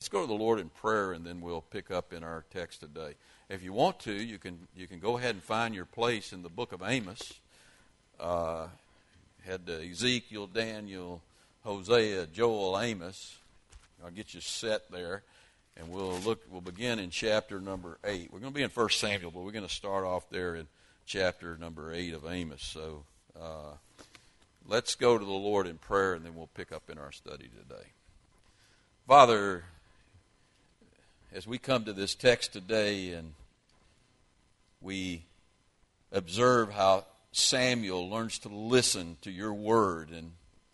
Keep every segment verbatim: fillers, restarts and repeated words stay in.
Let's go to the Lord in prayer, and then we'll pick up in our text today. If you want to, you can you can go ahead and find your place in the book of Amos. Uh, had uh, Ezekiel, Daniel, Hosea, Joel, Amos. I'll get you set there, and we'll look. We'll begin in chapter number eight. We're going to be in First Samuel, but we're going to start off there in chapter number eight of Amos. So uh, let's go to the Lord in prayer, and then we'll pick up in our study today. Father, as we come to this text today, and we observe how Samuel learns to listen to your word, and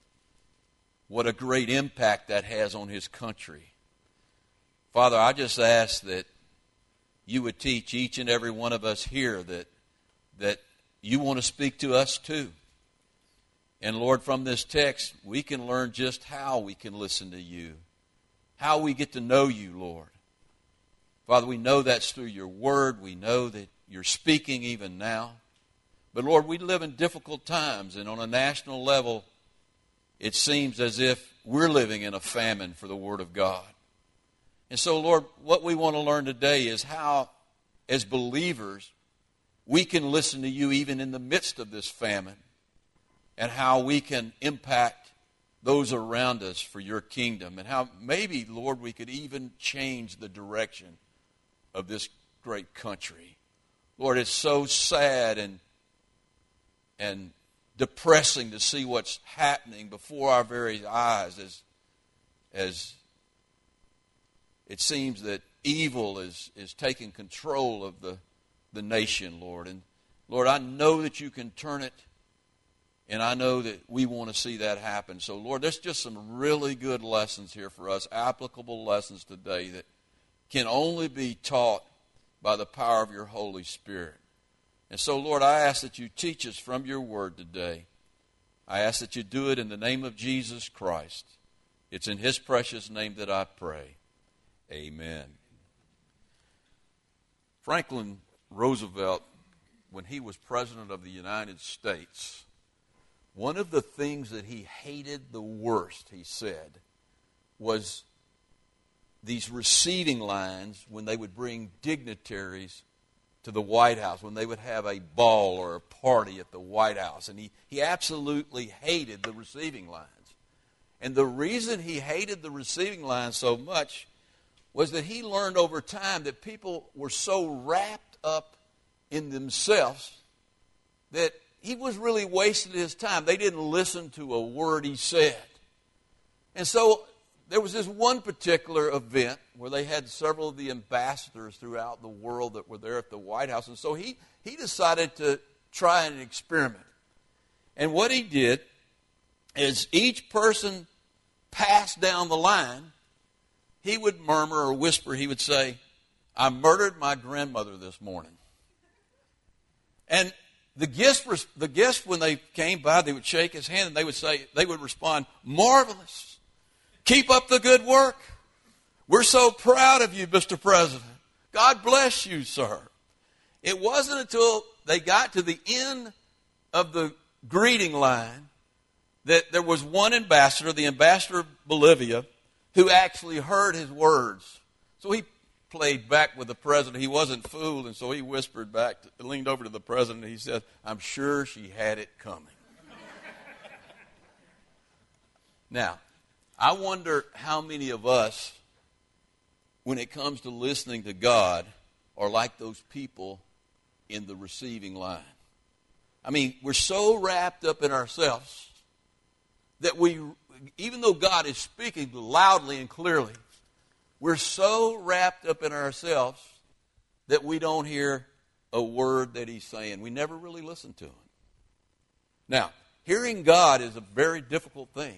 what a great impact that has on his country. Father, I just ask that you would teach each and every one of us here that that you want to speak to us too. And Lord, from this text, we can learn just how we can listen to you, how we get to know you, Lord. Father, we know that's through your word. We know that you're speaking even now. But Lord, we live in difficult times, and on a national level, it seems as if we're living in a famine for the Word of God. And so, Lord, what we want to learn today is how, as believers, we can listen to you even in the midst of this famine, and how we can impact those around us for your kingdom, and how maybe, Lord, we could even change the direction of this great country. Lord, it's so sad and and depressing to see what's happening before our very eyes as, as it seems that evil is, is taking control of the, the nation, Lord. And Lord, I know that you can turn it, and I know that we want to see that happen. So Lord, there's just some really good lessons here for us, applicable lessons today that can only be taught by the power of your Holy Spirit. And so, Lord, I ask that you teach us from your word today. I ask that you do it in the name of Jesus Christ. It's in his precious name that I pray. Amen. Franklin Roosevelt, when he was president of the United States, one of the things that he hated the worst, he said, was these receiving lines when they would bring dignitaries to the White House, when they would have a ball or a party at the White House. And he, he absolutely hated the receiving lines. And the reason he hated the receiving lines so much was that he learned over time that people were so wrapped up in themselves that he was really wasting his time. They didn't listen to a word he said. And so there was this one particular event where they had several of the ambassadors throughout the world that were there at the White House. And so he, he decided to try an experiment. And what he did is each person passed down the line, he would murmur or whisper, he would say, "I murdered my grandmother this morning." And the guests, the guests, when they came by, they would shake his hand and they would say, they would respond, "Marvelous. Keep up the good work. We're so proud of you, Mister President. God bless you, sir." It wasn't until they got to the end of the greeting line that there was one ambassador, the ambassador of Bolivia, who actually heard his words. So he played back with the president. He wasn't fooled, and so he whispered back, leaned over to the president, and he said, "I'm sure she had it coming." Now, I wonder how many of us, when it comes to listening to God, are like those people in the receiving line. I mean, we're so wrapped up in ourselves that we, even though God is speaking loudly and clearly, we're so wrapped up in ourselves that we don't hear a word that he's saying. We never really listen to him. Now, hearing God is a very difficult thing.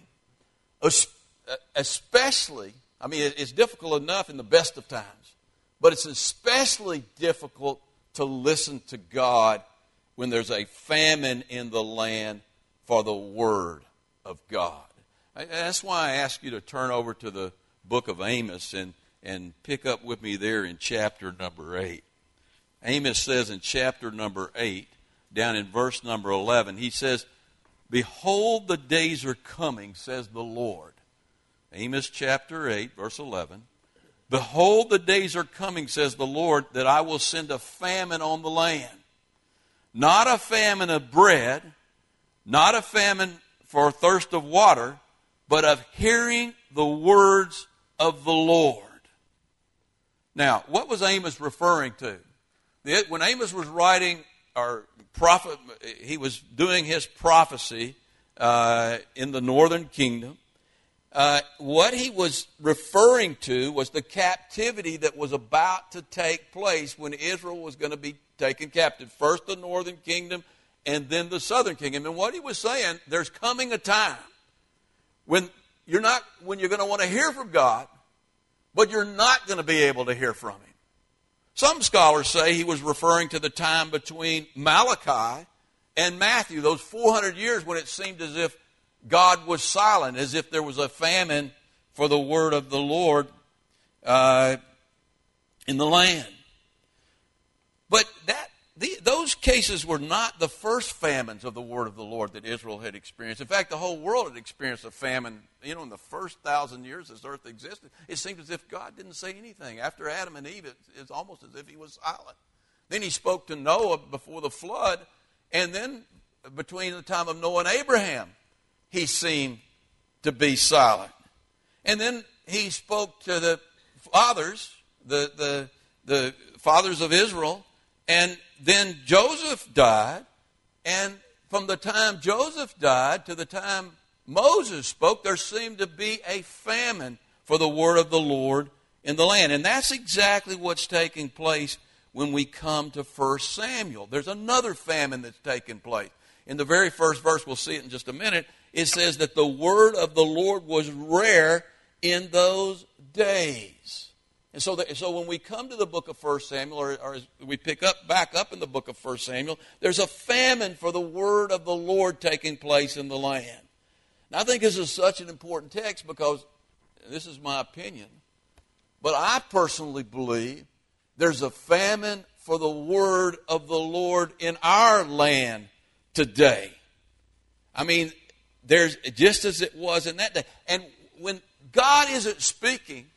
Especially, I mean, it's difficult enough in the best of times, but it's especially difficult to listen to God when there's a famine in the land for the Word of God. That's why I ask you to turn over to the book of Amos and, and pick up with me there in chapter number eight. Amos says in chapter number eight, down in verse number eleven, he says, "Behold, the days are coming, says the Lord." Amos chapter eight, verse eleven. Behold, the days are coming, says the Lord, that I will send a famine on the land. Not a famine of bread, not a famine for thirst of water, but of hearing the words of the Lord. Now, what was Amos referring to? When Amos was writing, or prophet, he was doing his prophecy uh, in the northern kingdom. Uh, what he was referring to was the captivity that was about to take place when Israel was going to be taken captive. First the northern kingdom, and then the southern kingdom. And what he was saying, there's coming a time when you're not, when you're going to want to hear from God, but you're not going to be able to hear from Him. Some scholars say he was referring to the time between Malachi and Matthew, those four hundred years when it seemed as if God was silent, as if there was a famine for the word of the Lord uh, in the land. But that the, those cases were not the first famines of the word of the Lord that Israel had experienced. In fact, the whole world had experienced a famine. You know, in the first thousand years this earth existed, it seemed as if God didn't say anything. After Adam and Eve, it, it's almost as if He was silent. Then He spoke to Noah before the flood, and then between the time of Noah and Abraham, He seemed to be silent. And then He spoke to the fathers, the, the, the fathers of Israel, and then Joseph died. And from the time Joseph died to the time Moses spoke, there seemed to be a famine for the word of the Lord in the land. And that's exactly what's taking place when we come to First Samuel. There's another famine that's taking place. In the very first verse, we'll see it in just a minute, it says that the word of the Lord was rare in those days. And so, that, so when we come to the book of First Samuel, or, or as we pick up back up in the book of First Samuel, there's a famine for the word of the Lord taking place in the land. Now, I think this is such an important text because, this is my opinion, but I personally believe there's a famine for the word of the Lord in our land today. I mean, there's just as it was in that day. And when God isn't speaking,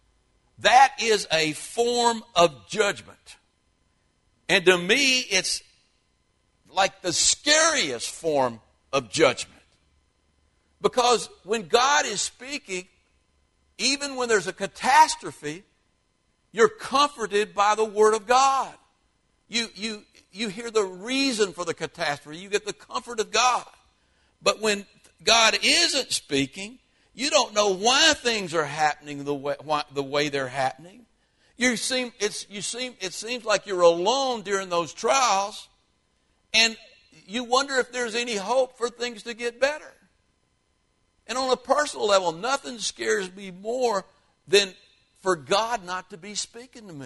that is a form of judgment. And to me, it's like the scariest form of judgment. Because when God is speaking, even when there's a catastrophe, you're comforted by the Word of God. You, you, you hear the reason for the catastrophe. You get the comfort of God. But when God isn't speaking, you don't know why things are happening the way, why, the way they're happening. You seem, it's, you seem, it seems like you're alone during those trials, and you wonder if there's any hope for things to get better. And on a personal level, nothing scares me more than for God not to be speaking to me.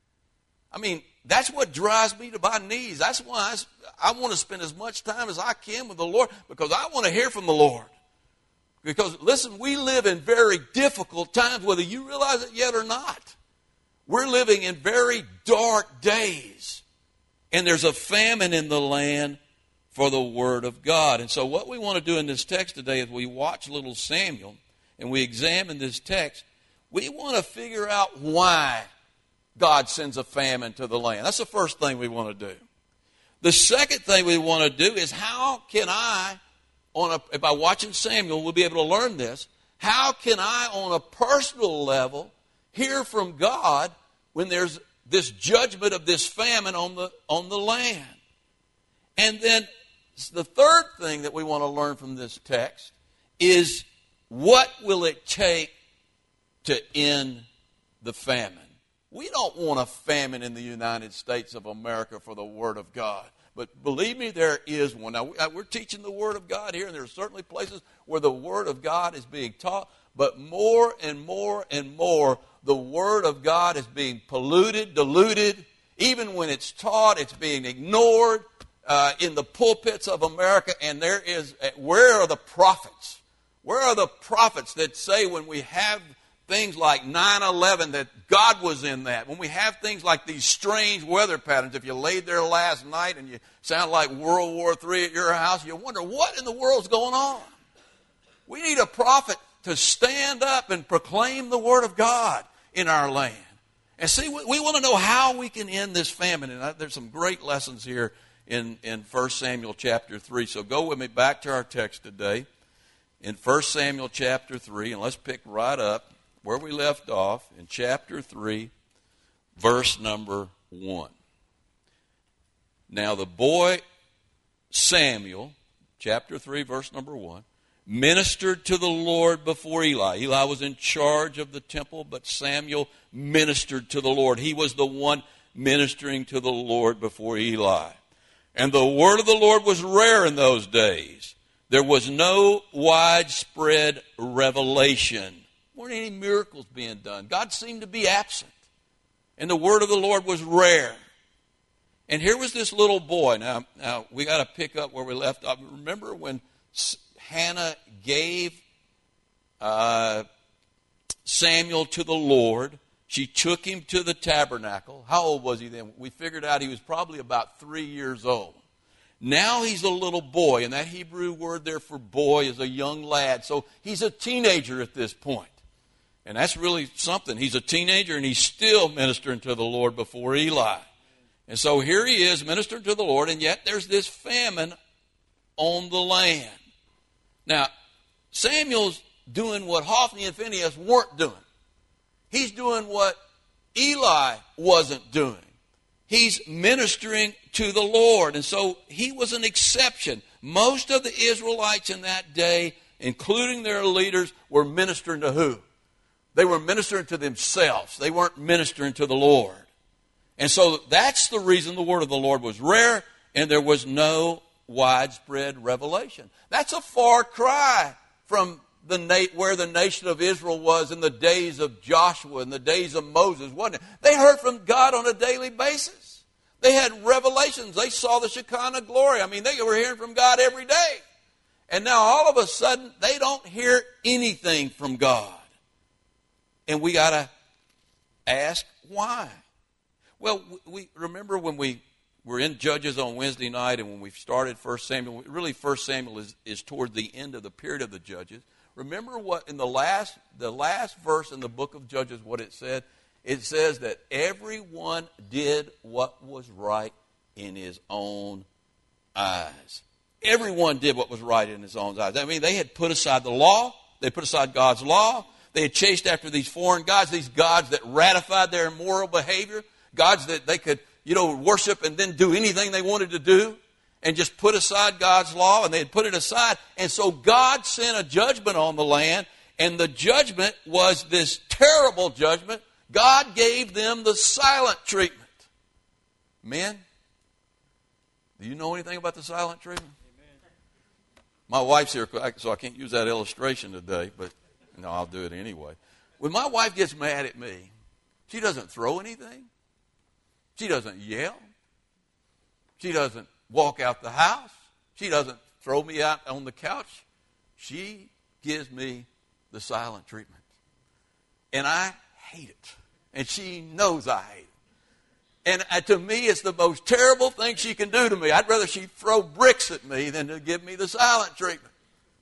I mean, that's what drives me to my knees. That's why I, I want to spend as much time as I can with the Lord, because I want to hear from the Lord. Because, listen, we live in very difficult times, whether you realize it yet or not. We're living in very dark days. And there's a famine in the land for the Word of God. And so what we want to do in this text today is we watch little Samuel and we examine this text. We want to figure out why God sends a famine to the land. That's the first thing we want to do. The second thing we want to do is how can I, on a, by watching Samuel, we'll be able to learn this. How can I, on a personal level, hear from God when there's this judgment of this famine on the on the land? And then the third thing that we want to learn from this text is, what will it take to end the famine? We don't want a famine in the United States of America for the Word of God. But believe me, there is one. Now, we're teaching the Word of God here, and there are certainly places where the Word of God is being taught. But more and more and more, the Word of God is being polluted, diluted. Even when it's taught, it's being ignored uh, in the pulpits of America. And there is, where are the prophets? Where are the prophets that say when we have things like nine eleven that God was in that? When we have things like these strange weather patterns, if you laid there last night and you sound like World War Three at your house, you wonder what in the world's going on. We need a prophet to stand up and proclaim the Word of God. in our land. And see, we, we want to know how we can end this famine. And I, there's some great lessons here in, in First Samuel chapter three. So go with me back to our text today in First Samuel chapter three. And let's pick right up where we left off in chapter three, verse number one. Now the boy Samuel, chapter three, verse number one, ministered to the Lord before Eli. Eli was in charge of the temple, but Samuel ministered to the Lord. He was the one ministering to the Lord before Eli. And the word of the Lord was rare in those days. There was no widespread revelation. There weren't any miracles being done. God seemed to be absent. And the word of the Lord was rare. And here was this little boy. Now, now we got to pick up where we left off. Remember when Hannah gave uh, Samuel to the Lord? She took him to the tabernacle. How old was he then? We figured out he was probably about three years old. Now he's a little boy, and that Hebrew word there for boy is a young lad. So he's a teenager at this point. And that's really something. He's a teenager, and he's still ministering to the Lord before Eli. And so here he is ministering to the Lord, and yet there's this famine on the land. Now, Samuel's doing what Hophni and Phinehas weren't doing. He's doing what Eli wasn't doing. He's ministering to the Lord. And so he was an exception. Most of the Israelites in that day, including their leaders, were ministering to who? They were ministering to themselves. They weren't ministering to the Lord. And so that's the reason the word of the Lord was rare and there was no widespread revelation. That's a far cry from the na- where the nation of Israel was in the days of Joshua and the days of Moses, wasn't it? They heard from God on a daily basis. They had revelations. They saw the Shekinah glory. I mean, they were hearing from God every day. And now all of a sudden, they don't hear anything from God. And we got to ask why. Well, we remember when we were in Judges on Wednesday night and when we started First Samuel, really First Samuel is, is toward the end of the period of the Judges. Remember what in the last the last verse in the book of Judges, what it said? It says that everyone did what was right in his own eyes. Everyone did what was right in his own eyes. I mean, they had put aside the law. They put aside God's law. They had chased after these foreign gods, these gods that ratified their immoral behavior, gods that they could, you know, worship and then do anything they wanted to do and just put aside God's law, and they had put it aside. And so God sent a judgment on the land, and the judgment was this terrible judgment. God gave them the silent treatment. Men, do you know anything about the silent treatment? Amen. My wife's here, so I can't use that illustration today, but no, I'll do it anyway. When my wife gets mad at me, she doesn't throw anything. She doesn't yell. She doesn't walk out the house. She doesn't throw me out on the couch. She gives me the silent treatment. And I hate it. And she knows I hate it. And uh, to me, it's the most terrible thing she can do to me. I'd rather she throw bricks at me than to give me the silent treatment.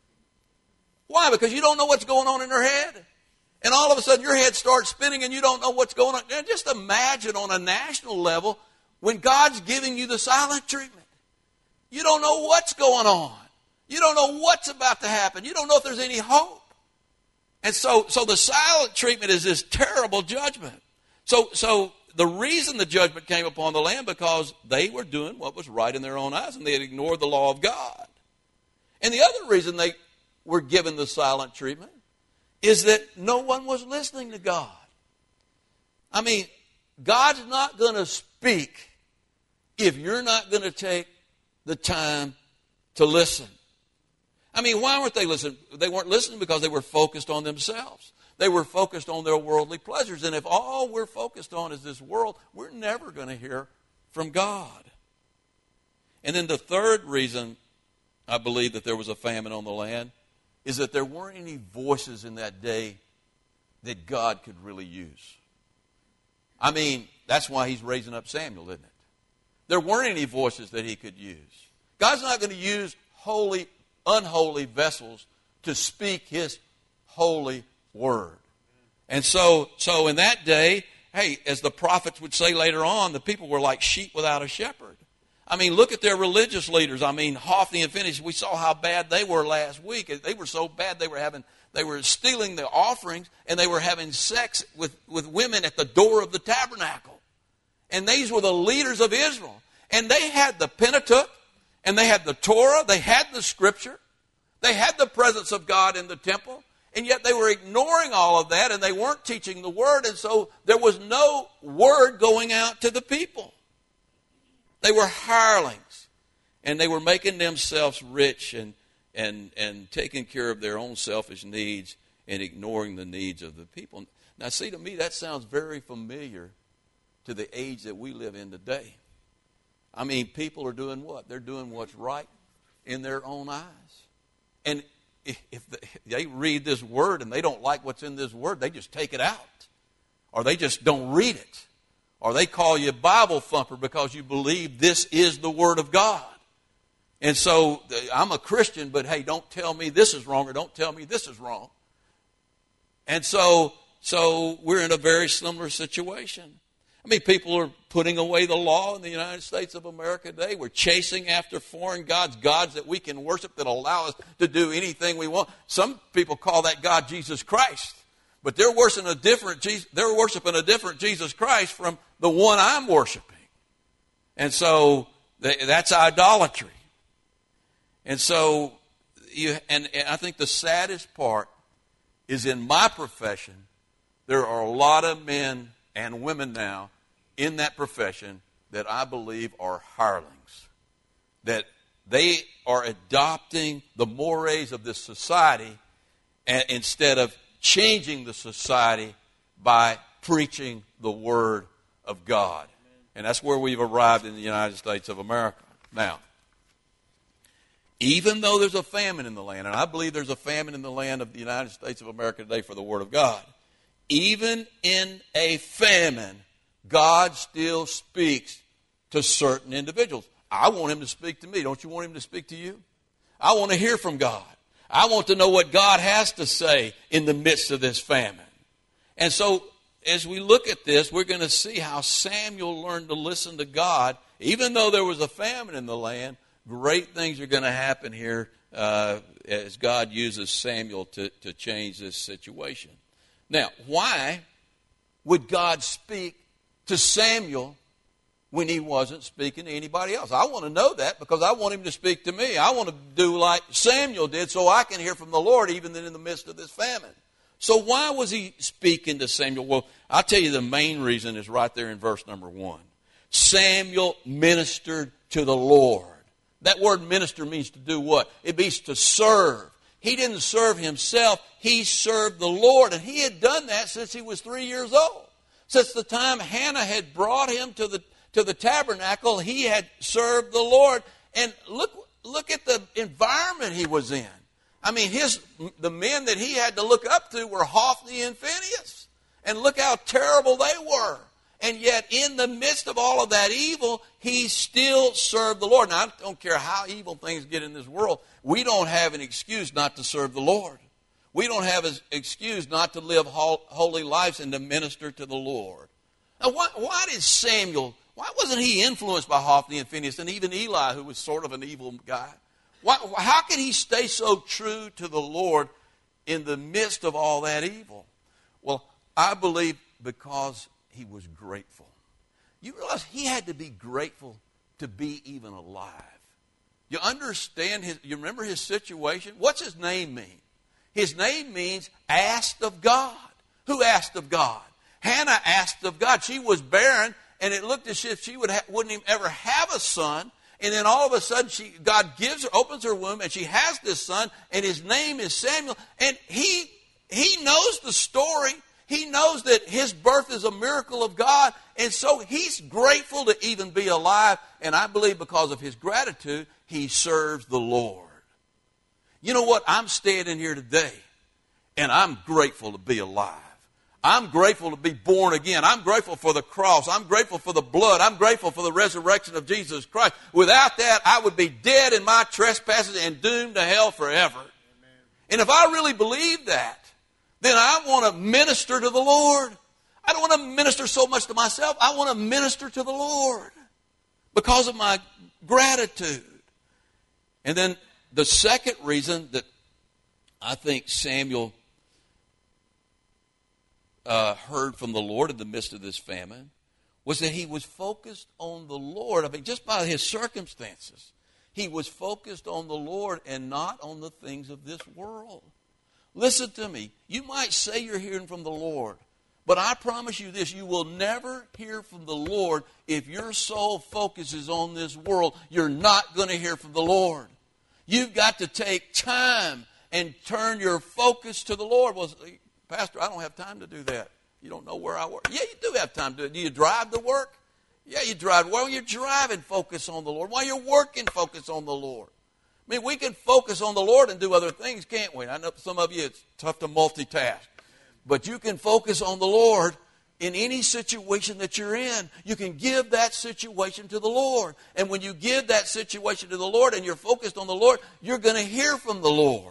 Why? Because you don't know what's going on in her head. And all of a sudden your head starts spinning and you don't know what's going on. And just imagine on a national level when God's giving you the silent treatment. You don't know what's going on. You don't know what's about to happen. You don't know if there's any hope. And so, so the silent treatment is this terrible judgment. So, so the reason the judgment came upon the land because they were doing what was right in their own eyes and they had ignored the law of God. And the other reason they were given the silent treatment is that no one was listening to God. I mean, God's not going to speak if you're not going to take the time to listen. I mean, why weren't they listening? They weren't listening because they were focused on themselves. They were focused on their worldly pleasures. And if all we're focused on is this world, we're never going to hear from God. And then the third reason I believe that there was a famine on the land is that there weren't any voices in that day that God could really use. I mean, that's why he's raising up Samuel, isn't it? There weren't any voices that he could use. God's not going to use holy, unholy vessels to speak his holy word. And so, so in that day, hey, as the prophets would say later on, the people were like sheep without a shepherd. I mean, look at their religious leaders. I mean, Hophni and Phinehas, we saw how bad they were last week. They were so bad they were having, they were stealing the offerings, and they were having sex with, with women at the door of the tabernacle. And these were the leaders of Israel. And they had the Pentateuch, and they had the Torah, they had the Scripture, they had the presence of God in the temple, and yet they were ignoring all of that, and they weren't teaching the Word, and so there was no Word going out to the people. They were hirelings, and they were making themselves rich and, and, and taking care of their own selfish needs and ignoring the needs of the people. Now, see, to me, that sounds very familiar to the age that we live in today. I mean, people are doing what? They're doing what's right in their own eyes. And if they read this word and they don't like what's in this word, they just take it out. Or they just don't read it. Or they call you a Bible thumper because you believe this is the Word of God. And so, I'm a Christian, but hey, don't tell me this is wrong or don't tell me this is wrong. And so, so we're in a very similar situation. I mean, people are putting away the law in the United States of America today. We're chasing after foreign gods, gods that we can worship that allow us to do anything we want. Some people call that God Jesus Christ. But they're worshiping a different Jesus, they're worshiping a different Jesus Christ from the one I'm worshiping. And so that's idolatry. And so you and, and I think the saddest part is in my profession, there are a lot of men and women now in that profession that I believe are hirelings. That they are adopting the mores of this society and, instead of changing the society by preaching the Word of God. And that's where we've arrived in the United States of America. Now, even though there's a famine in the land, and I believe there's a famine in the land of the United States of America today for the Word of God, even in a famine, God still speaks to certain individuals. I want Him to speak to me. Don't you want Him to speak to you? I want to hear from God. I want to know what God has to say in the midst of this famine. And so, as we look at this, we're going to see how Samuel learned to listen to God. Even though there was a famine in the land, great things are going to happen here uh, as God uses Samuel to, to change this situation. Now, why would God speak to Samuel when He wasn't speaking to anybody else? I want to know that because I want Him to speak to me. I want to do like Samuel did so I can hear from the Lord even in the midst of this famine. So why was He speaking to Samuel? Well, I'll tell you the main reason is right there in verse number one. Samuel ministered to the Lord. That word minister means to do what? It means to serve. He didn't serve himself. He served the Lord. And he had done that since he was three years old. Since the time Hannah had brought him to the to the tabernacle, he had served the Lord. And look, look at the environment he was in. I mean, his the men that he had to look up to were Hophni and Phinehas. And look how terrible they were. And yet, in the midst of all of that evil, he still served the Lord. Now, I don't care how evil things get in this world. We don't have an excuse not to serve the Lord. We don't have an excuse not to live holy lives and to minister to the Lord. Now, why, why did Samuel, why wasn't he influenced by Hophni and Phinehas and even Eli, who was sort of an evil guy? Why, how could he stay so true to the Lord in the midst of all that evil? Well, I believe because he was grateful. You realize he had to be grateful to be even alive. You understand his, you remember his situation? What's his name mean? His name means asked of God. Who asked of God? Hannah asked of God. She was barren, and it looked as if she would ha- wouldn't even ever have a son. And then all of a sudden, she God gives her, opens her womb, and she has this son, and his name is Samuel. And he he knows the story. He knows that his birth is a miracle of God, and so he's grateful to even be alive. And I believe because of his gratitude, he serves the Lord. You know what? I'm standing here today, and I'm grateful to be alive. I'm grateful to be born again. I'm grateful for the cross. I'm grateful for the blood. I'm grateful for the resurrection of Jesus Christ. Without that, I would be dead in my trespasses and doomed to hell forever. Amen. And if I really believed that, then I want to minister to the Lord. I don't want to minister so much to myself. I want to minister to the Lord because of my gratitude. And then the second reason that I think Samuel uh, heard from the Lord in the midst of this famine was that he was focused on the Lord. I mean, just by his circumstances, he was focused on the Lord and not on the things of this world. Listen to me. You might say you're hearing from the Lord, but I promise you this, you will never hear from the Lord if your sole focus is on this world. You're not going to hear from the Lord. You've got to take time and turn your focus to the Lord. Well, Pastor, I don't have time to do that. You don't know where I work. Yeah, you do have time to do it. Do you drive to work? Yeah, you drive. While you're driving, focus on the Lord. While you're working, focus on the Lord. I mean, we can focus on the Lord and do other things, can't we? I know some of you, it's tough to multitask. But you can focus on the Lord in any situation that you're in. You can give that situation to the Lord. And when you give that situation to the Lord and you're focused on the Lord, you're going to hear from the Lord.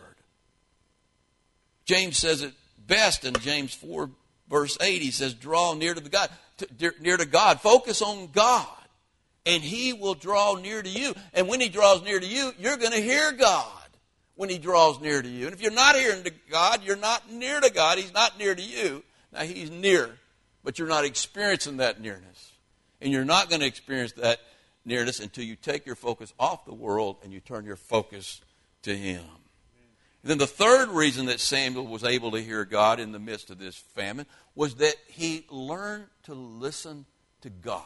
James says it best in James four, verse eight. He says, draw near to the God, to, near to God. Focus on God, and He will draw near to you. And when He draws near to you, you're going to hear God when He draws near to you. And if you're not hearing to God, you're not near to God. He's not near to you. Now, He's near, but you're not experiencing that nearness. And you're not going to experience that nearness until you take your focus off the world and you turn your focus to Him. And then the third reason that Samuel was able to hear God in the midst of this famine was that he learned to listen to God.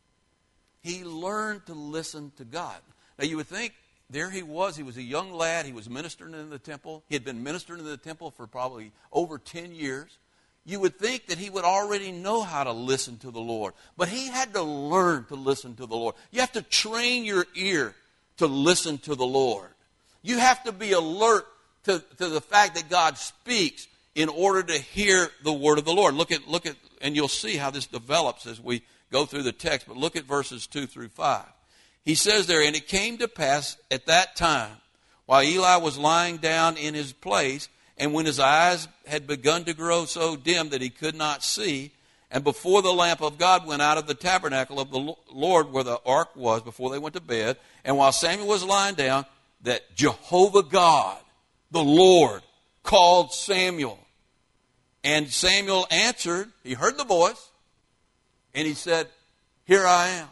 He learned to listen to God. Now, you would think, there he was. He was a young lad. He was ministering in the temple. He had been ministering in the temple for probably over ten years. You would think that he would already know how to listen to the Lord. But he had to learn to listen to the Lord. You have to train your ear to listen to the Lord. You have to be alert to, to the fact that God speaks in order to hear the word of the Lord. Look at, look at, and you'll see how this develops as we go through the text. But look at verses two through five. He says there, and it came to pass at that time, while Eli was lying down in his place, and when his eyes had begun to grow so dim that he could not see, and before the lamp of God went out of the tabernacle of the Lord where the ark was, before they went to bed, and while Samuel was lying down, that Jehovah God, the Lord, called Samuel. And Samuel answered, he heard the voice, and he said, here I am.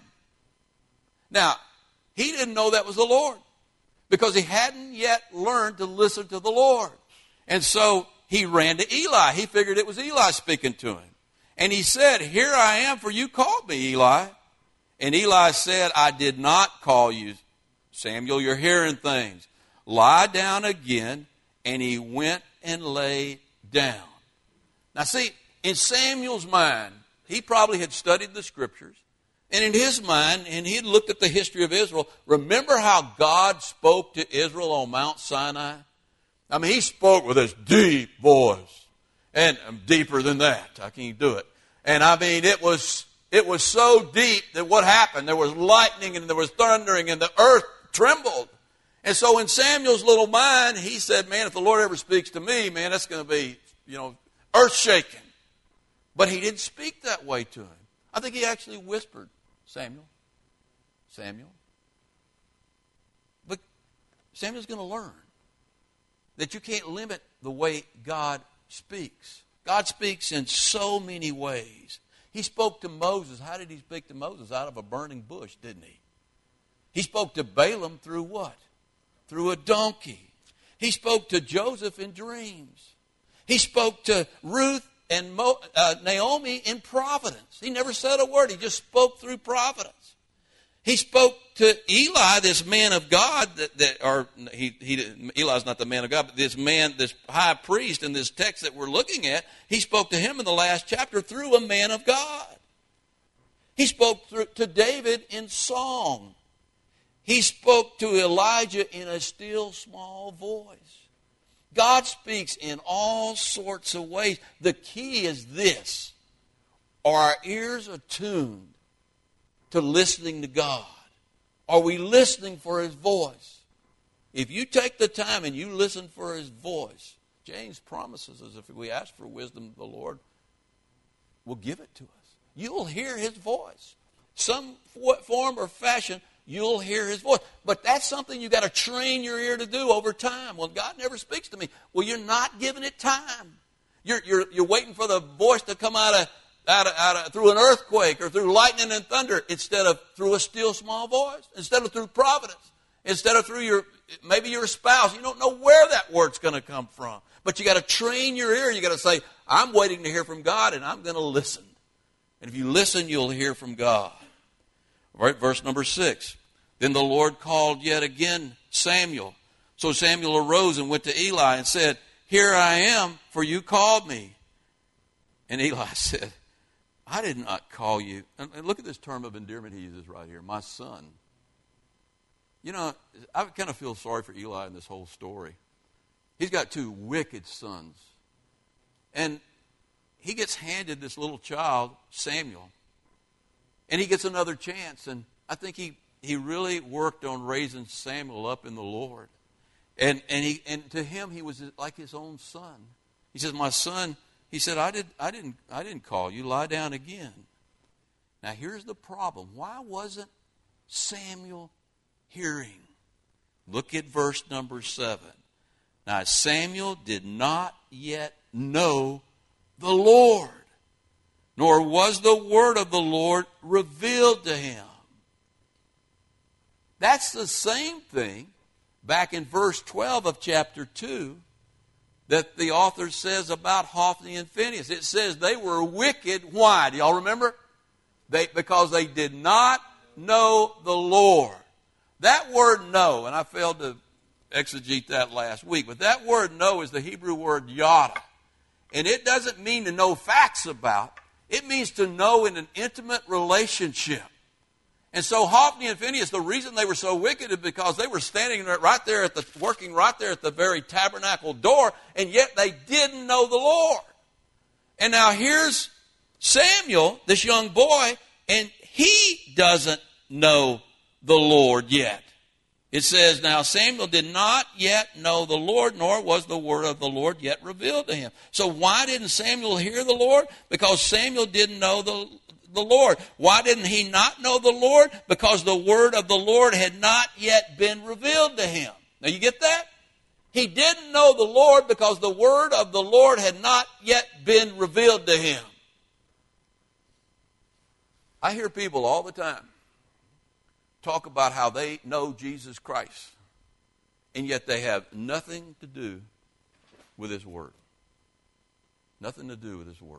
Now, he didn't know that was the Lord because he hadn't yet learned to listen to the Lord. And so he ran to Eli. He figured it was Eli speaking to him. And he said, here I am, for you called me, Eli. And Eli said, I did not call you, Samuel. You're hearing things. Lie down again. And he went and lay down. Now see, in Samuel's mind, he probably had studied the scriptures. And in his mind, and he had looked at the history of Israel, remember how God spoke to Israel on Mount Sinai? I mean, he spoke with this deep voice. And deeper than that. How can you do it? And I mean, it was it was so deep that what happened? There was lightning and there was thundering and the earth trembled. And so in Samuel's little mind, he said, man, if the Lord ever speaks to me, man, that's going to be, you know, earth-shaking. But he didn't speak that way to him. I think he actually whispered, Samuel, Samuel. But Samuel's going to learn that you can't limit the way God speaks. God speaks in so many ways. He spoke to Moses. How did he speak to Moses? Out of a burning bush, didn't he? He spoke to Balaam through what? Through a donkey. He spoke to Joseph in dreams. He spoke to Ruth and Mo, uh, Naomi in providence. He never said a word. He just spoke through providence. He spoke to Eli, this man of God, that, that or he, he, Eli's not the man of God, but this man, this high priest in this text that we're looking at, he spoke to him in the last chapter through a man of God. He spoke through, to David in song. He spoke to Elijah in a still small voice. God speaks in all sorts of ways. The key is this. Are our ears attuned to listening to God? Are we listening for His voice? If you take the time and you listen for His voice, James promises us if we ask for wisdom, the Lord will give it to us. You'll hear his voice. Some form or fashion, you'll hear his voice. But that's something you've got to train your ear to do over time. Well, God never speaks to me. Well, you're not giving it time. You're, you're, you're waiting for the voice to come out of, out of, out of, through an earthquake or through lightning and thunder instead of through a still small voice, instead of through providence, instead of through your, maybe your spouse. You don't know where that word's going to come from. But you got to train your ear. You got to say, I'm waiting to hear from God, and I'm going to listen. And if you listen, you'll hear from God. All right, verse number six. Then the Lord called yet again Samuel. So Samuel arose and went to Eli and said, Here I am, for you called me. And Eli said, I did not call you. And look at this term of endearment he uses right here, my son. You know, I kind of feel sorry for Eli in this whole story. He's got two wicked sons. And he gets handed this little child, Samuel. And he gets another chance. And I think he, he really worked on raising Samuel up in the Lord. And and he and to him he was like his own son. He says, My son, he said, I did I didn't I didn't call you. Lie down again. Now here's the problem. Why wasn't Samuel hearing? Look at verse number seven. Now Samuel did not yet know the Lord, nor was the word of the Lord revealed to him. That's the same thing back in verse twelve of chapter two that the author says about Hophni and Phinehas. It says they were wicked. Why? Do y'all remember? They, because they did not know the Lord. That word know, and I failed to exegete that last week, but that word know is the Hebrew word yada. And it doesn't mean to know facts about. It means to know in an intimate relationship. And so Hophni and Phinehas, the reason they were so wicked is because they were standing right there at the, working right there at the very tabernacle door, and yet they didn't know the Lord. And now here's Samuel, this young boy, and he doesn't know the Lord yet. It says, now Samuel did not yet know the Lord, nor was the word of the Lord yet revealed to him. So why didn't Samuel hear the Lord? Because Samuel didn't know the, the Lord. Why didn't he not know the Lord? Because the word of the Lord had not yet been revealed to him. Now you get that? He didn't know the Lord because the word of the Lord had not yet been revealed to him. I hear people all the time talk about how they know Jesus Christ, and yet they have nothing to do with his word. Nothing to do with his word.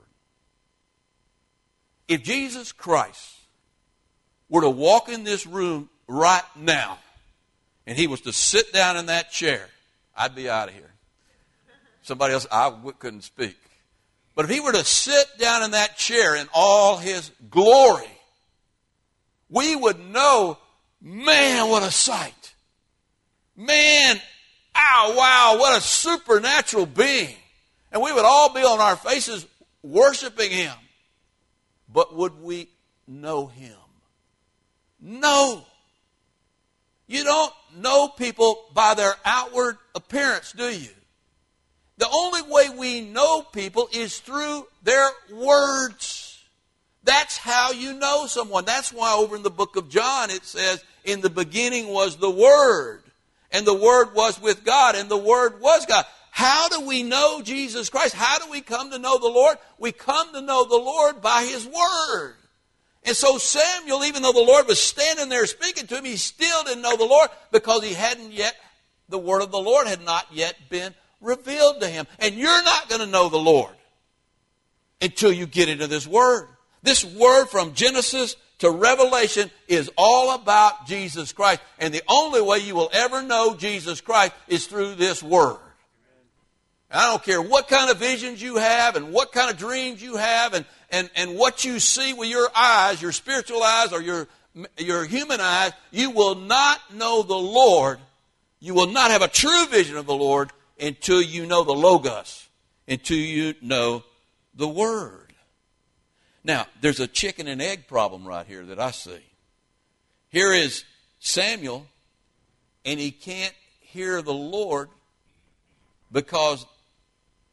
If Jesus Christ were to walk in this room right now, and he was to sit down in that chair, I'd be out of here. Somebody else, I couldn't speak. But if he were to sit down in that chair in all his glory, we would know, man, what a sight. Man, ow, wow, what a supernatural being. And we would all be on our faces worshiping him. But would we know him? No. You don't know people by their outward appearance, do you? The only way we know people is through their words. That's how you know someone. That's why over in the book of John it says, in the beginning was the Word, and the Word was with God, and the Word was God. How do we know Jesus Christ? How do we come to know the Lord? We come to know the Lord by his Word. And so Samuel, even though the Lord was standing there speaking to him, he still didn't know the Lord because he hadn't yet, the word of the Lord had not yet been revealed to him. And you're not going to know the Lord until you get into this Word. This Word from Genesis to Revelation is all about Jesus Christ. And the only way you will ever know Jesus Christ is through this Word. And I don't care what kind of visions you have and what kind of dreams you have and, and, and what you see with your eyes, your spiritual eyes or your, your human eyes, you will not know the Lord. You will not have a true vision of the Lord until you know the Logos, until you know the Word. Now, there's a chicken and egg problem right here that I see. Here is Samuel, and he can't hear the Lord because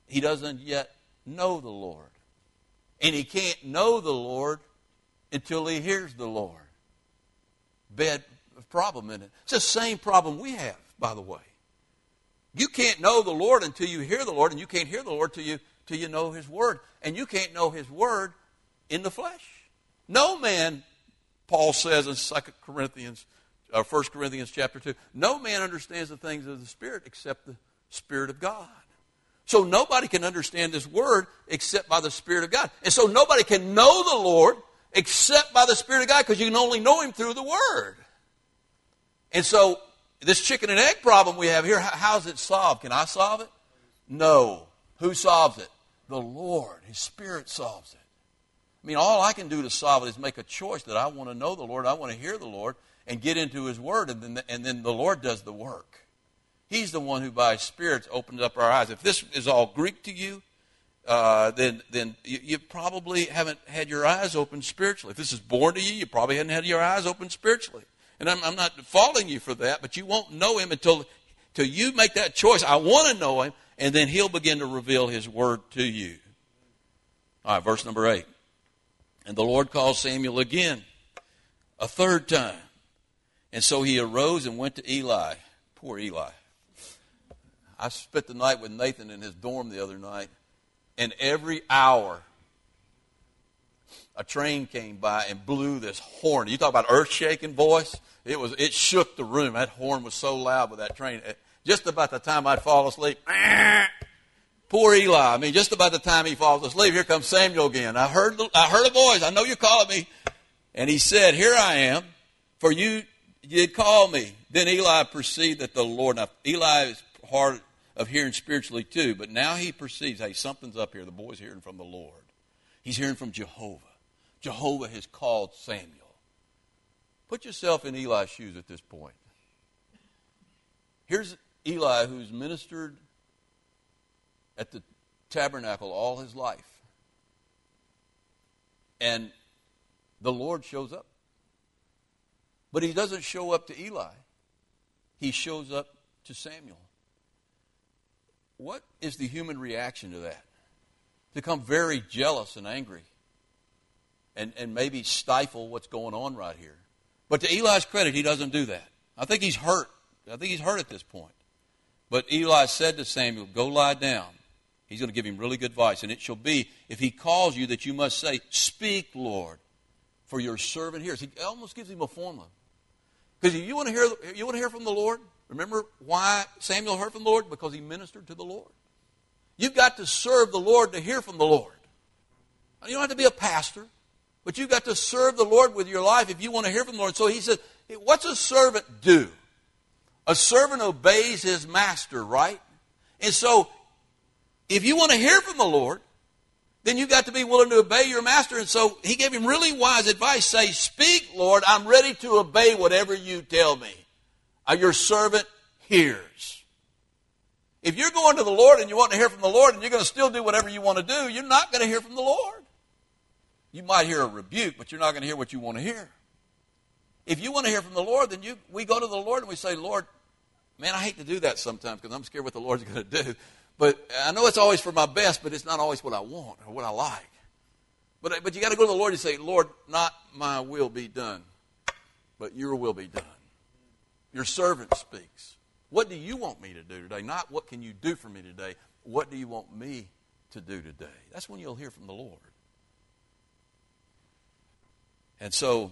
he doesn't yet know the Lord. And he can't know the Lord until he hears the Lord. Bad problem, isn't it? It's the same problem we have, by the way. You can't know the Lord until you hear the Lord, and you can't hear the Lord till you, till you know his word. And you can't know his word in the flesh. No man, Paul says in Second Corinthians, uh, First Corinthians chapter two, no man understands the things of the Spirit except the Spirit of God. So nobody can understand this word except by the Spirit of God. And so nobody can know the Lord except by the Spirit of God, because you can only know him through the word. And so this chicken and egg problem we have here, how's it solved? Can I solve it? No. Who solves it? The Lord. His Spirit solves it. I mean, all I can do to solve it is make a choice that I want to know the Lord, I want to hear the Lord, and get into his word, and then, and then the Lord does the work. He's the one who by his Spirit opens up our eyes. If this is all Greek to you, uh, then then you, you probably haven't had your eyes open spiritually. If this is born to you, you probably haven't had your eyes open spiritually. And I'm, I'm not faulting you for that, but you won't know him until, until you make that choice. I want to know him, and then he'll begin to reveal his word to you. All right, verse number eight. And the Lord called Samuel again, a third time. And so he arose and went to Eli. Poor Eli. I spent the night with Nathan in his dorm the other night, and every hour a train came by and blew this horn. You talk about earth-shaking voice? It was. It shook the room. That horn was so loud with that train. Just about the time I'd fall asleep, poor Eli. I mean, just about the time he falls asleep, here comes Samuel again. I heard, I heard a voice. I know you're calling me. And he said, here I am, for you did call me. Then Eli perceived that the Lord, now Eli is hard of hearing spiritually too, but now he perceives, hey, something's up here. The boy's hearing from the Lord. He's hearing from Jehovah. Jehovah has called Samuel. Put yourself in Eli's shoes at this point. Here's Eli, who's ministered at the tabernacle all his life. And the Lord shows up. But he doesn't show up to Eli. He shows up to Samuel. What is the human reaction to that? To become very jealous and angry and, and maybe stifle what's going on right here. But to Eli's credit, he doesn't do that. I think he's hurt. I think he's hurt at this point. But Eli said to Samuel, go lie down. He's going to give him really good advice. And it shall be, if he calls you, that you must say, speak, Lord, for your servant hears. He almost gives him a formula. Because if you want to hear, you want to hear from the Lord, remember why Samuel heard from the Lord? Because he ministered to the Lord. You've got to serve the Lord to hear from the Lord. You don't have to be a pastor, but you've got to serve the Lord with your life if you want to hear from the Lord. So he said, what's a servant do? A servant obeys his master, right? And so if you want to hear from the Lord, then you've got to be willing to obey your master. And so he gave him really wise advice. Say, speak, Lord, I'm ready to obey whatever you tell me. Your servant hears. If you're going to the Lord and you want to hear from the Lord and you're going to still do whatever you want to do, you're not going to hear from the Lord. You might hear a rebuke, but you're not going to hear what you want to hear. If you want to hear from the Lord, then you, we go to the Lord and we say, Lord, man, I hate to do that sometimes because I'm scared what the Lord's going to do. But I know it's always for my best, but it's not always what I want or what I like. But, but you got to go to the Lord and say, Lord, not my will be done, but your will be done. Your servant speaks. What do you want me to do today? Not what can you do for me today. What do you want me to do today? That's when you'll hear from the Lord. And so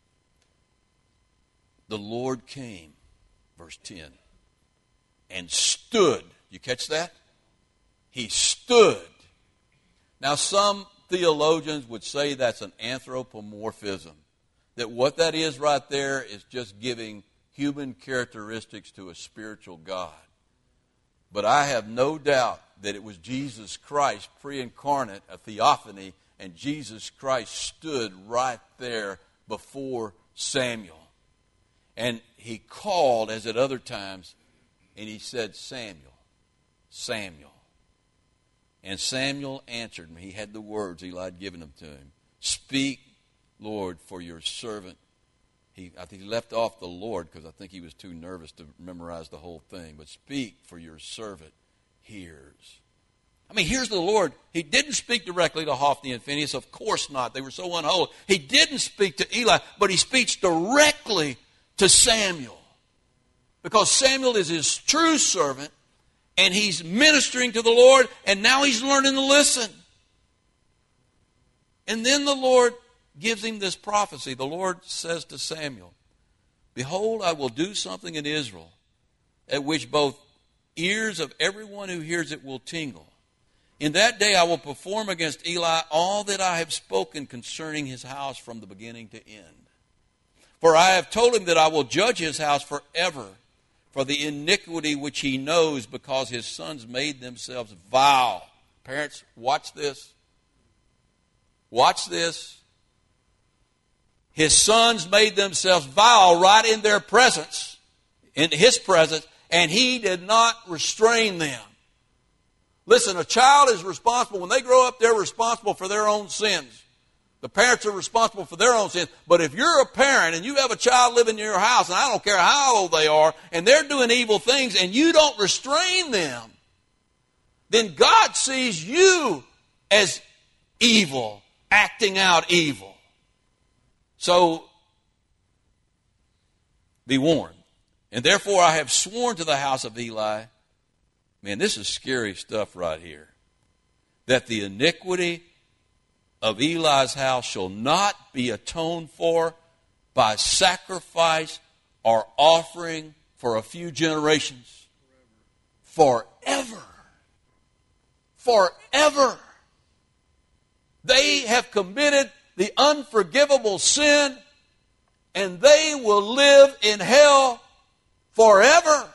the Lord came, verse ten, and stood. You catch that? He stood. Now some theologians would say that's an anthropomorphism. That what that is right there is just giving human characteristics to a spiritual God. But I have no doubt that it was Jesus Christ, pre-incarnate, a theophany, and Jesus Christ stood right there before Samuel. And he called, as at other times, and he said, Samuel, Samuel. And Samuel answered me. He had the words, Eli had given them to him. Speak, Lord, for your servant. He, I think he left off the Lord because I think he was too nervous to memorize the whole thing. But speak, for your servant hears. I mean, here's the Lord. He didn't speak directly to Hophni and Phinehas. Of course not. They were so unholy. He didn't speak to Eli, but he speaks directly to Samuel. Because Samuel is his true servant, and he's ministering to the Lord, and now he's learning to listen. And then the Lord gives him this prophecy. The Lord says to Samuel, "Behold, I will do something in Israel, at which both ears of everyone who hears it will tingle. In that day I will perform against Eli all that I have spoken concerning his house from the beginning to end. For I have told him that I will judge his house forever for the iniquity which he knows, because his sons made themselves vile." Parents, watch this. Watch this. His sons made themselves vile right in their presence, in his presence, and he did not restrain them. Listen, a child is responsible. When they grow up, they're responsible for their own sins. The parents are responsible for their own sins. But if you're a parent and you have a child living in your house, and I don't care how old they are, and they're doing evil things, and you don't restrain them, then God sees you as evil, acting out evil. So, be warned. "And therefore I have sworn to the house of Eli," man, this is scary stuff right here, "that the iniquity of Eli's house shall not be atoned for by sacrifice or offering for a few generations. Forever. Forever. They have committed the unforgivable sin, and they will live in hell forever."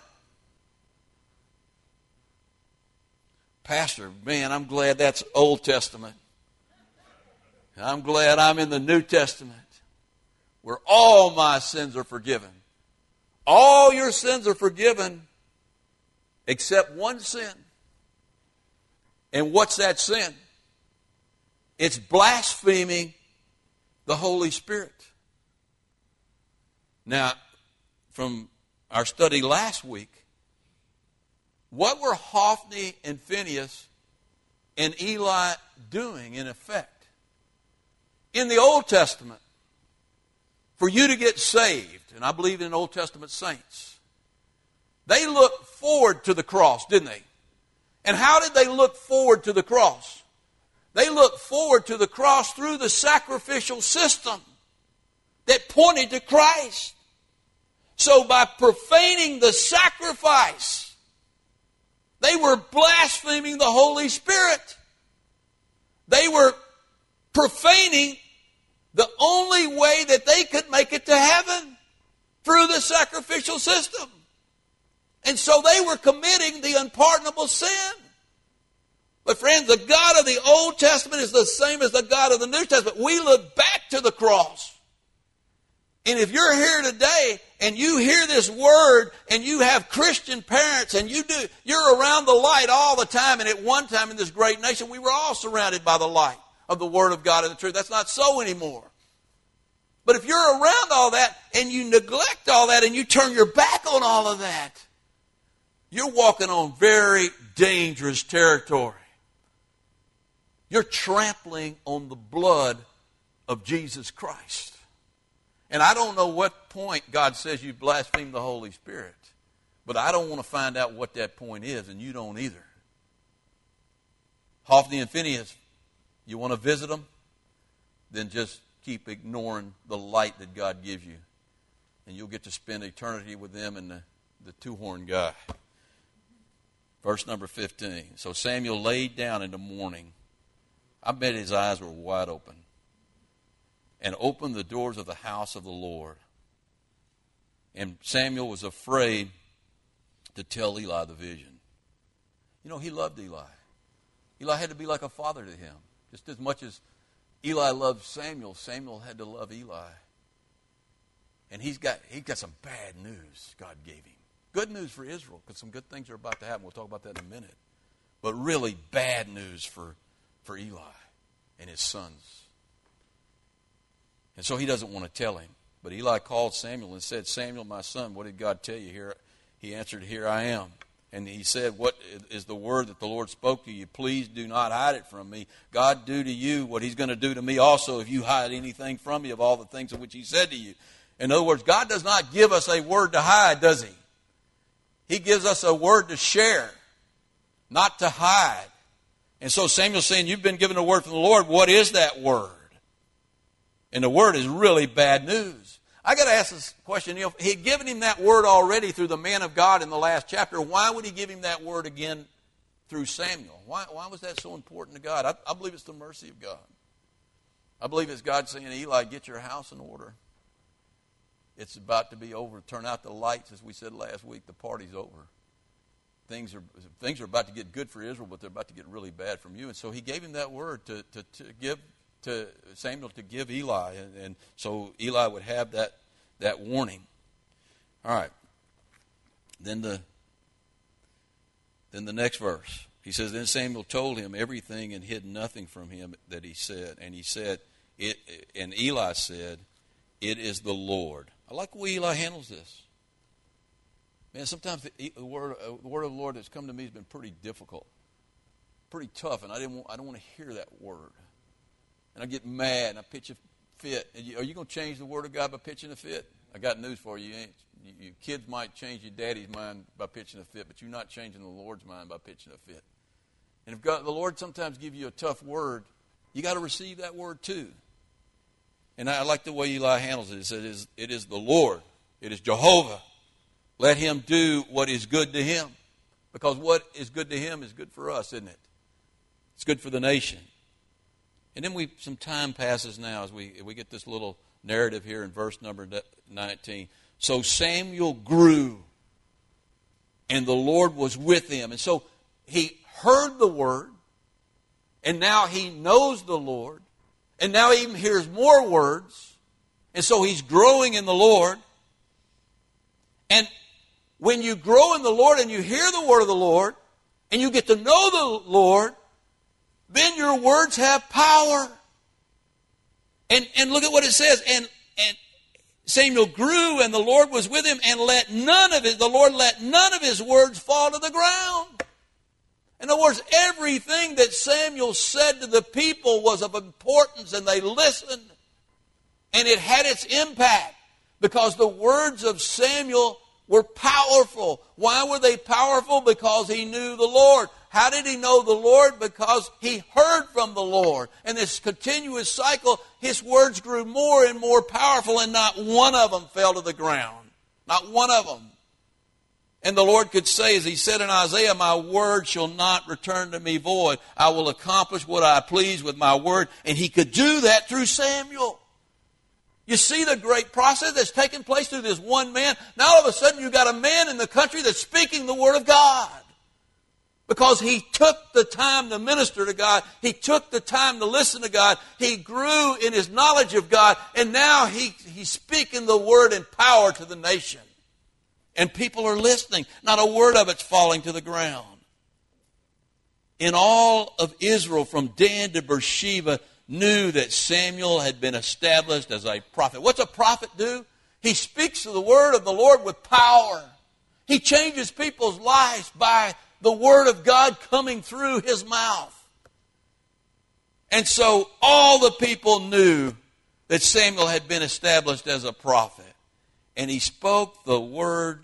Pastor, man, I'm glad that's Old Testament. I'm glad I'm in the New Testament, where all my sins are forgiven. All your sins are forgiven except one sin. And what's that sin? It's blaspheming the Holy Spirit. Now, from our study last week, what were Hophni and Phinehas and Eli doing in effect? In the Old Testament, for you to get saved, and I believe in Old Testament saints, they looked forward to the cross, didn't they? And how did they look forward to the cross? They looked forward to the cross through the sacrificial system that pointed to Christ. So by profaning the sacrifice, they were blaspheming the Holy Spirit. They were profaning the only way that they could make it to heaven, through the sacrificial system. And so they were committing the unpardonable sin. But friends, the God of the Old Testament is the same as the God of the New Testament. We look back to the cross. And if you're here today and you hear this word and you have Christian parents and you do, you're around the light all the time, and at one time in this great nation we were all surrounded by the light of the Word of God and the truth. That's not so anymore. But if you're around all that and you neglect all that and you turn your back on all of that, you're walking on very dangerous territory. You're trampling on the blood of Jesus Christ. And I don't know what point God says you blaspheme the Holy Spirit, but I don't want to find out what that point is, and you don't either. Hophni and Phinehas, you want to visit them? Then just keep ignoring the light that God gives you, and you'll get to spend eternity with them and the, the two-horned guy. Verse number fifteen. So Samuel laid down in the morning. I bet his eyes were wide open. And opened the doors of the house of the Lord. And Samuel was afraid to tell Eli the vision. You know, he loved Eli. Eli had to be like a father to him. Just as much as Eli loved Samuel, Samuel had to love Eli. And he's got he's got some bad news God gave him. Good news for Israel, because some good things are about to happen. We'll talk about that in a minute. But really bad news for, for Eli and his sons. And so he doesn't want to tell him. But Eli called Samuel and said, "Samuel, my son, what did God tell you here?" He answered, "Here I am." And he said, what is the word that the Lord spoke to you? Please do not hide it from me. God do to you what he's going to do to me also if you hide anything from me of all the things of which he said to you. In other words, God does not give us a word to hide, does he? He gives us a word to share, not to hide. And so Samuel's saying, you've been given a word from the Lord. What is that word? And the word is really bad news. I got to ask this question. You know, he had given him that word already through the man of God in the last chapter. Why would he give him that word again through Samuel? Why, why was that so important to God? I, I believe it's the mercy of God. I believe it's God saying, Eli, get your house in order. It's about to be over. Turn out the lights, as we said last week. The party's over. Things are things are about to get good for Israel, but they're about to get really bad from you. And so he gave him that word to, to, to give to Samuel to give Eli, and, and so Eli would have that that warning. All right. Then the then the next verse. He says, then Samuel told him everything and hid nothing from him that he said. And he said, it and Eli said, it is the Lord. I like the way Eli handles this. Man, sometimes the, the word uh, the word of the Lord that's come to me has been pretty difficult, pretty tough, and I didn't want, I don't want to hear that word. And I get mad, and I pitch a fit. And you, are you going to change the word of God by pitching a fit? I got news for you. You, ain't, you, you kids might change your daddy's mind by pitching a fit, but you're not changing the Lord's mind by pitching a fit. And if God, the Lord sometimes gives you a tough word, you got to receive that word too. And I like the way Eli handles it. He says, it is, it is the Lord. It is Jehovah. Let him do what is good to him. Because what is good to him is good for us, isn't it? It's good for the nation. And then we some time passes now as we we get this little narrative here in verse number nineteen. So Samuel grew, and the Lord was with him. And so he heard the word, and now he knows the Lord, and now he even hears more words, and so he's growing in the Lord. And when you grow in the Lord and you hear the word of the Lord, and you get to know the Lord, then your words have power. And and look at what it says. And and Samuel grew, and the Lord was with him, and let none of his the Lord let none of his words fall to the ground. In other words, everything that Samuel said to the people was of importance, and they listened, and it had its impact because the words of Samuel were powerful. Why were they powerful? Because he knew the Lord. How did he know the Lord? Because he heard from the Lord. And this continuous cycle, his words grew more and more powerful, and not one of them fell to the ground. Not one of them. And the Lord could say, as he said in Isaiah, my word shall not return to me void. I will accomplish what I please with my word. And he could do that through Samuel. You see the great process that's taking place through this one man. Now all of a sudden you've got a man in the country that's speaking the word of God. Because he took the time to minister to God. He took the time to listen to God. He grew in his knowledge of God. And now he, he's speaking the word in power to the nation. And people are listening. Not a word of it's falling to the ground. In all of Israel, from Dan to Beersheba, knew that Samuel had been established as a prophet. What's a prophet do? He speaks the word of the Lord with power. He changes people's lives by the word of God coming through his mouth. And so all the people knew that Samuel had been established as a prophet. And he spoke the word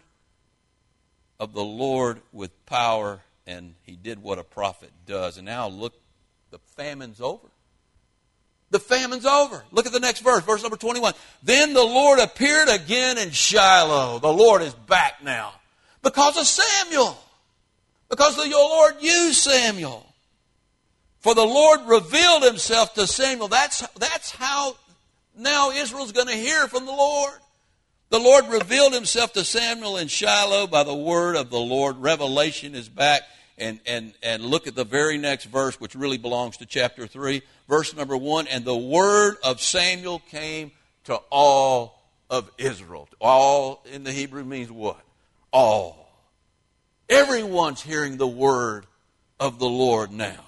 of the Lord with power, and he did what a prophet does. And now look, the famine's over. The famine's over. Look at the next verse, verse number twenty-one. Then the Lord appeared again in Shiloh. The Lord is back now. Because of Samuel. Because the Lord used Samuel. For the Lord revealed himself to Samuel. That's, that's how now Israel's going to hear from the Lord. The Lord revealed himself to Samuel in Shiloh by the word of the Lord. Revelation is back. And, and, and look at the very next verse, which really belongs to chapter three. Verse number one, and the word of Samuel came to all of Israel. All in the Hebrew means what? All. Everyone's hearing the word of the Lord now.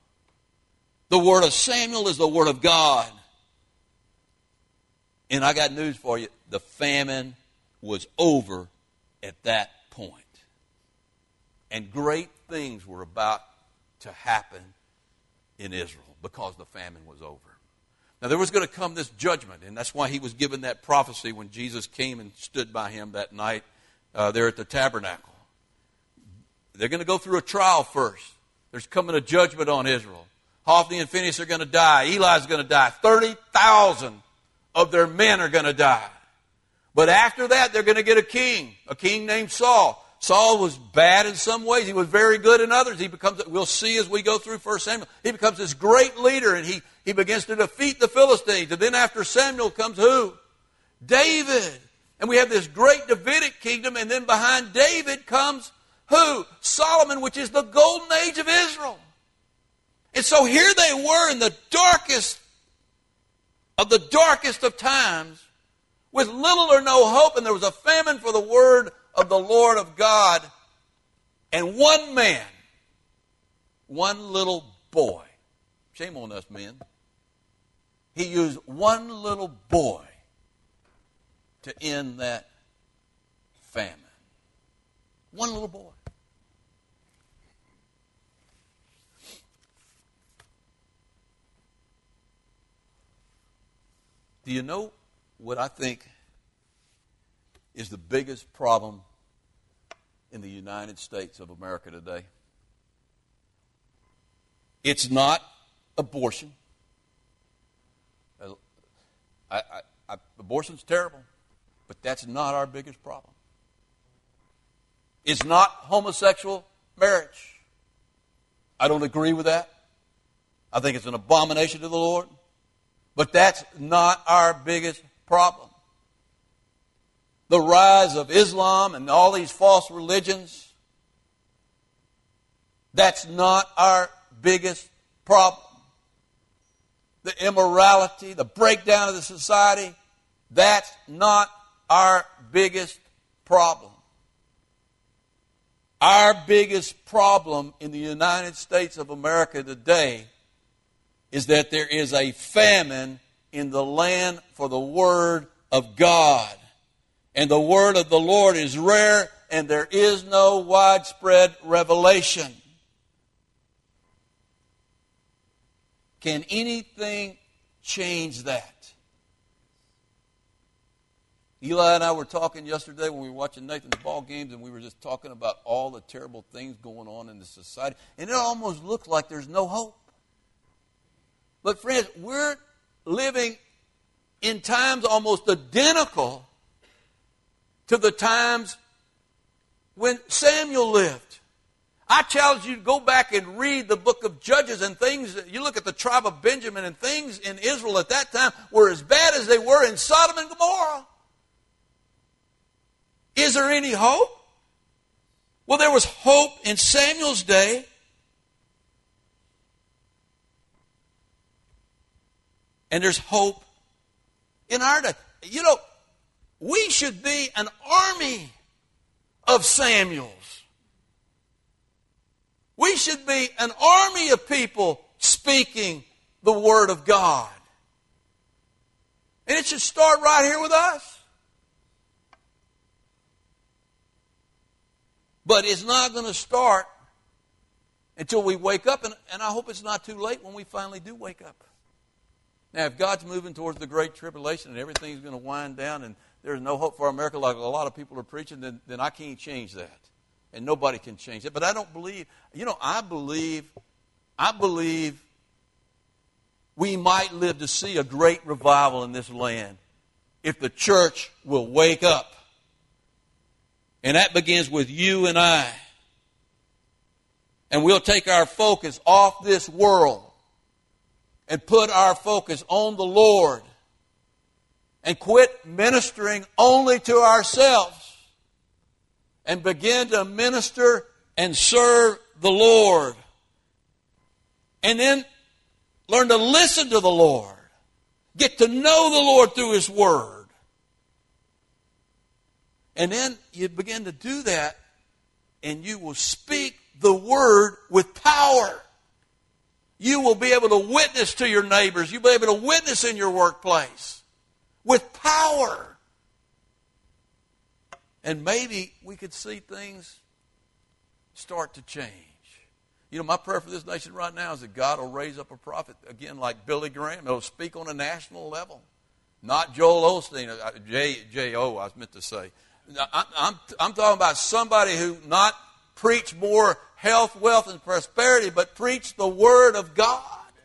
The word of Samuel is the word of God. And I got news for you. The famine was over at that point. And great things were about to happen in Israel because the famine was over. Now, there was going to come this judgment, and that's why he was given that prophecy when Jesus came and stood by him that night uh, there at the tabernacle. They're going to go through a trial first. There's coming a judgment on Israel. Hophni and Phinehas are going to die. Eli's going to die. thirty thousand of their men are going to die. But after that, they're going to get a king, a king named Saul. Saul was bad in some ways. He was very good in others. He becomes, we'll see as we go through First Samuel, he becomes this great leader, and he, he begins to defeat the Philistines. And then after Samuel comes who? David. And we have this great Davidic kingdom, and then behind David comes who? Solomon, which is the golden age of Israel. And so here they were in the darkest of the darkest of times, with little or no hope, and there was a famine for the word of the Lord of God. And one man, one little boy, shame on us men, he used one little boy to end that famine. One little boy. Do you know what I think is the biggest problem in the United States of America today? It's not abortion. I, I, I, abortion's terrible, but that's not our biggest problem. It's not homosexual marriage. I don't agree with that. I think it's an abomination to the Lord. But that's not our biggest problem. The rise of Islam and all these false religions, that's not our biggest problem. The immorality, the breakdown of the society, that's not our biggest problem. Our biggest problem in the United States of America today is that there is a famine in the land for the Word of God. And the Word of the Lord is rare, and there is no widespread revelation. Can anything change that? Eli and I were talking yesterday when we were watching Nathan's ball games, and we were just talking about all the terrible things going on in the society. And it almost looks like there's no hope. But friends, we're living in times almost identical to the times when Samuel lived. I challenge you to go back and read the book of Judges and things. You look at the tribe of Benjamin, and things in Israel at that time were as bad as they were in Sodom and Gomorrah. Is there any hope? Well, there was hope in Samuel's day. And there's hope in our day. You know, we should be an army of Samuels. We should be an army of people speaking the Word of God. And it should start right here with us. But it's not going to start until we wake up, and, and I hope it's not too late when we finally do wake up. Now, if God's moving towards the Great Tribulation and everything's going to wind down and there's no hope for America like a lot of people are preaching, then, then I can't change that. And nobody can change it. But I don't believe, you know, I believe, I believe we might live to see a great revival in this land if the church will wake up. And that begins with you and I. And we'll take our focus off this world and put our focus on the Lord and quit ministering only to ourselves and begin to minister and serve the Lord. And then learn to listen to the Lord. Get to know the Lord through His Word. And then you begin to do that, and you will speak the Word with power. You will be able to witness to your neighbors. You'll be able to witness in your workplace with power. And maybe we could see things start to change. You know, my prayer for this nation right now is that God will raise up a prophet, again, like Billy Graham. He'll speak on a national level. Not Joel Osteen, J, J O, I was meant to say. I, I'm, I'm talking about somebody who not preach more health, wealth, and prosperity, but preach the Word of God.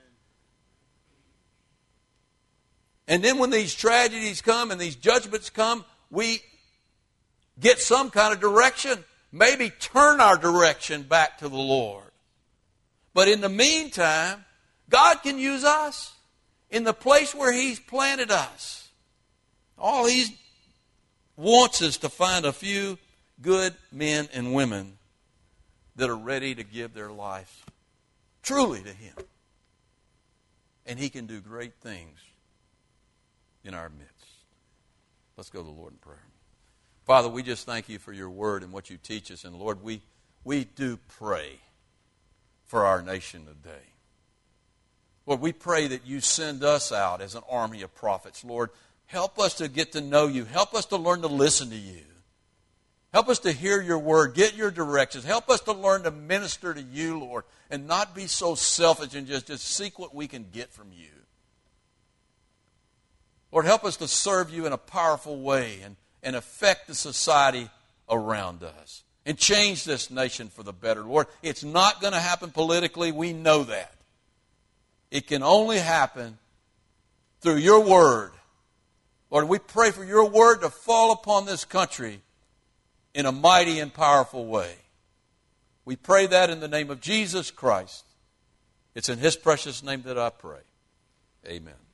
And then when these tragedies come and these judgments come, we get some kind of direction. Maybe turn our direction back to the Lord. But in the meantime, God can use us in the place where He's planted us. All He wants is to find a few good men and women that are ready to give their life truly to Him. And He can do great things in our midst. Let's go to the Lord in prayer. Father, we just thank You for Your Word and what You teach us. And Lord, we, we do pray for our nation today. Lord, we pray that You send us out as an army of prophets. Lord, help us to get to know You. Help us to learn to listen to You. Help us to hear Your Word, get Your directions. Help us to learn to minister to You, Lord, and not be so selfish and just, just seek what we can get from You. Lord, help us to serve You in a powerful way and, and affect the society around us and change this nation for the better. Lord, it's not going to happen politically. We know that. It can only happen through Your Word. Lord, we pray for Your Word to fall upon this country in a mighty and powerful way. We pray that in the name of Jesus Christ. It's in His precious name that I pray. Amen.